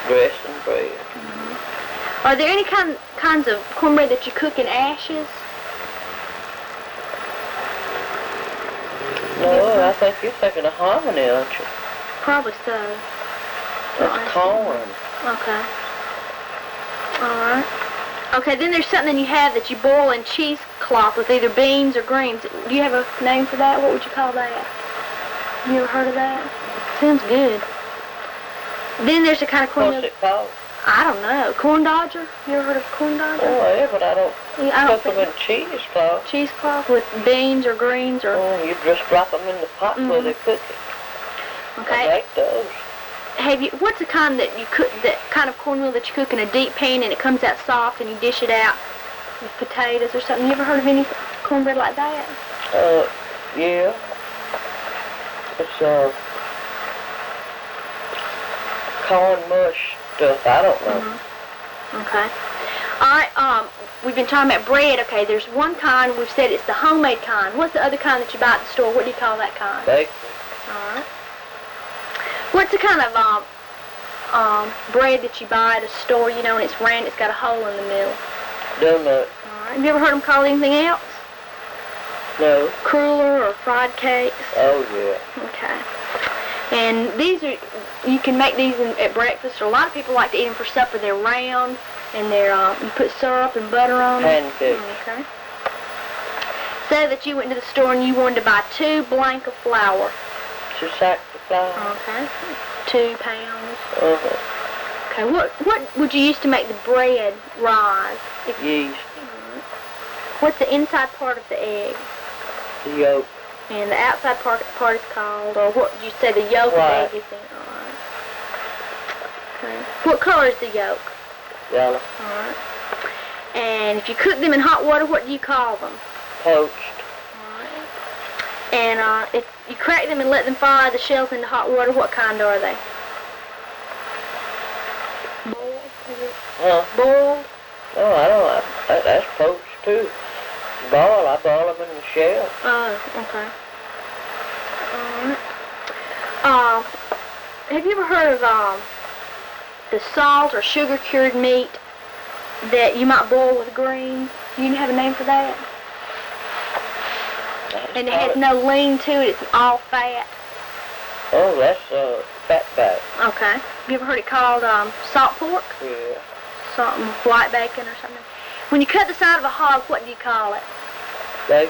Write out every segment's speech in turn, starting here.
dressing bread. Are there any kinds of cornbread that you cook in ashes? No, I think you're thinking of hominy, aren't you? Probably so. That's corn. Okay. Alright. Okay, then there's something you have that you boil in cheesecloth with either beans or greens. Do you have a name for that? What would you call that? You ever heard of that? Sounds good. Then there's the kind of cornmeal. What's it called? I don't know. Corn dodger? You ever heard of corn dodger? Oh, yeah, but I don't don't cook them in cheesecloth. Cheesecloth with beans or greens or... Oh, you just drop them in the pot where they cook it. Okay. I like those. What's the kind that you cook, that kind of cornmeal that you cook in a deep pan and it comes out soft and you dish it out with potatoes or something? You ever heard of any cornbread like that? Yeah. It's, corn mush stuff. I don't know. Okay. Alright, we've been talking about bread. Okay, there's one kind, we've said it's the homemade kind. What's the other kind that you buy at the store? What do you call that kind? Bakery. Alright. What's the kind of bread that you buy at a store, you know, and it's round, it's got a hole in the middle? Donut. Alright. Have you ever heard them call anything else? No. Cruller or fried cakes? Oh, yeah. Okay. And these are, you can make these at breakfast, or a lot of people like to eat them for supper. They're round, and they're, you put syrup and butter on them. Pancakes. Okay. Say that you went to the store and you wanted to buy 2 blank of flour. 2 sacks of flour. Okay. 2 pounds. Uh-huh. Okay, what would you use to make the bread rise? Yeast. What's the inside part of the egg? The yolk. And the outside part is called, or what did you say the yolk of the egg is in? Alright. Okay. What color is the yolk? Yellow. Alright. And if you cook them in hot water, what do you call them? Poached. Alright. And if you crack them and let them fall out of the shells into hot water, what kind are they? Boiled? Huh? Boiled? Oh, I don't know. That's poached too. I boil them in the shell. Oh, okay. Alright. Have you ever heard of the salt or sugar cured meat that you might boil with greens? You have a name for that? And it has no lean to it, it's all fat. Oh, that's fat back. Okay. Have you ever heard it called salt pork? Yeah. Something white bacon or something. When you cut the side of a hog, what do you call it? Bacon.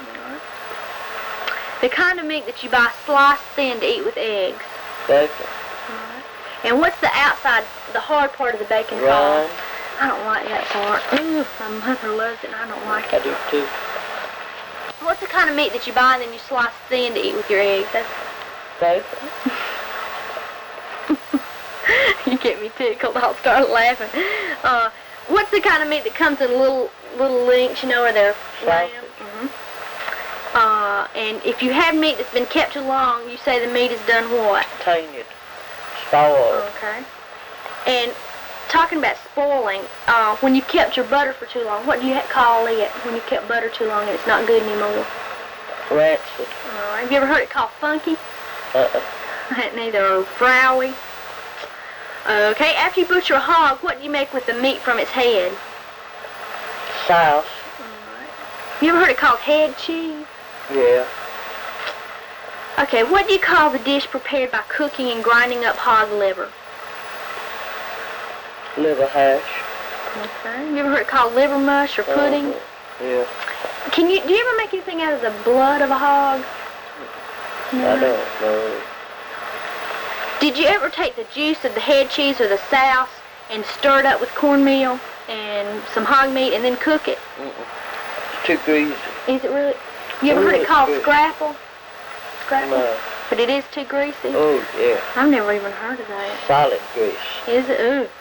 The kind of meat that you buy sliced thin to eat with eggs. Bacon. And what's the outside, the hard part of the bacon called? Rind. I don't like that part. Ooh, my mother loves it and I don't like I it. do too. What's the kind of meat that you buy and then you slice thin to eat with your eggs? That's... Bacon. You get me tickled. I'll start laughing. What's the kind of meat that comes in little links, you know, where they're round? And if you have meat that's been kept too long, you say the meat is done what? Tainted. Spoiled. Okay. And talking about spoiling, when you've kept your butter for too long, what do you call it when you've kept butter too long and it's not good anymore? Rancid. Have you ever heard it called funky? Neither. Or frowy. Okay, after you butcher a hog, what do you make with the meat from its head? Sauce. You ever heard it called head cheese? Yeah. Okay, what do you call the dish prepared by cooking and grinding up hog liver? Liver hash. Okay. You ever heard it called liver mush or pudding? Yeah. Do you ever make anything out of the blood of a hog? No. I don't know. Did you ever take the juice of the head cheese or the sauce and stir it up with cornmeal and some hog meat and then cook it? It's too greasy. Is it really? You ever heard it called scrapple? Scrapple? No. But it is too greasy? Oh, yeah. I've never even heard of that. Solid grease. Is it? Ooh.